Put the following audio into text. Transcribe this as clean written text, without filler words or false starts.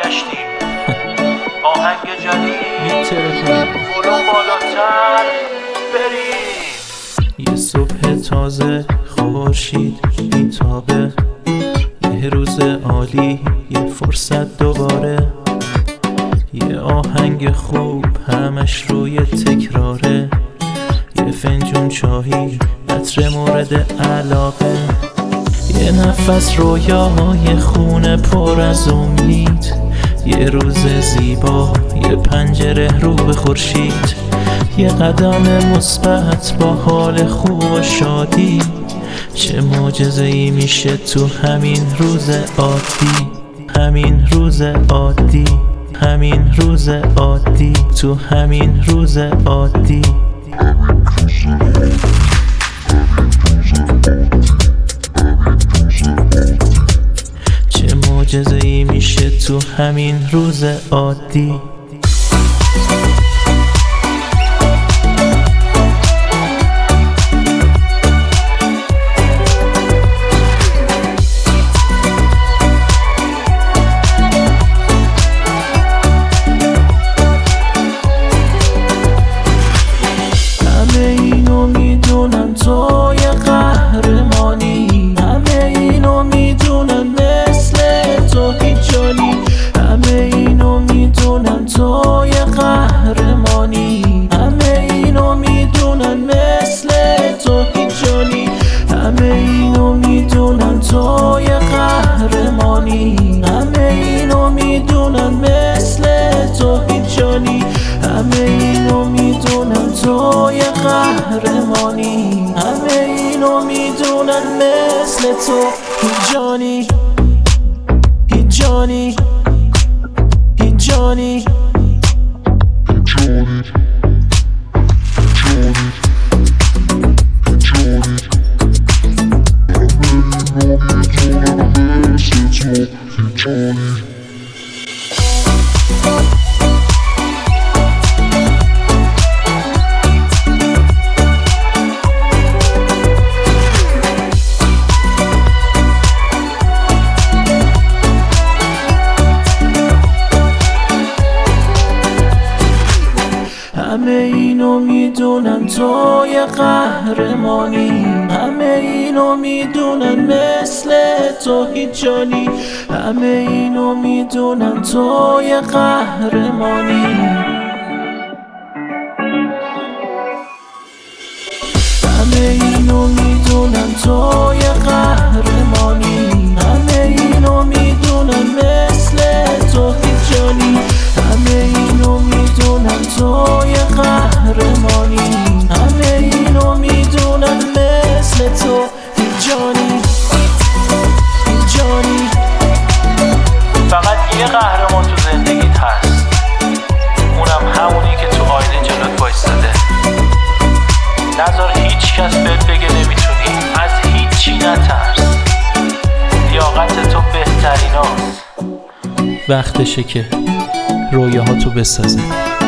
برگشتیم. آهنگ جدید ولو بالاتر بریم. یه صبح تازه خورشید بیتابه، یه روز عالی، یه فرصت دوباره، یه آهنگ خوب همش روی تکراره، یه فنجون چایی عطر مورد علاقه، یه نفس رویای خونه پر از امید، یه روز زیبا، یه پنجره رو به خورشید، یه قدم مثبت با حال خوب و شادی. چه معجزه‌ای میشه تو همین روز عادی، همین روز عادی، همین روز عادی، تو همین روز عادی. چه معجزه‌ای میشه تو همین روز عادی. تو یه قهرمانی، همه اینو میدونن مثل تو هیچ جانی، همه اینو میدونن تو یه قهرمانی، همه اینو میدونن مثل تو هیچ جانی، همه اینو میدونن تو یه قهرمانی، همه اینو میدونن مثل تو هیچ جانی، همه اینو میدونن تو یه قهرمانی، همه اینو میدونن مثل تو هیچ جانی، هیچ جانی، هیچ جانی. همه اینو میدونن تو یه قهرمانی، همه اینو میدونن مثل تو هیچ جانی، همه اینو میدونن تو یه قهرمانی، همه اینو میدونن تو یه قهرمانی، همه اینو میدونن مثل تو هیچ جانی، همه اینو میدونن تو یه قهرمانی، همه اینو میدونن مثل تو هیچ جانی، هیچ جانی. فقط یه قهرمان تو زندگیت هست، اونم همونی که تو آینه جلوت وایستاده. نذار هیچ کس بهت بگه نمیتونی، از هیچی نترس، لیاقت تو بهتریناست. وقتشه که رویاهاتو بسازه.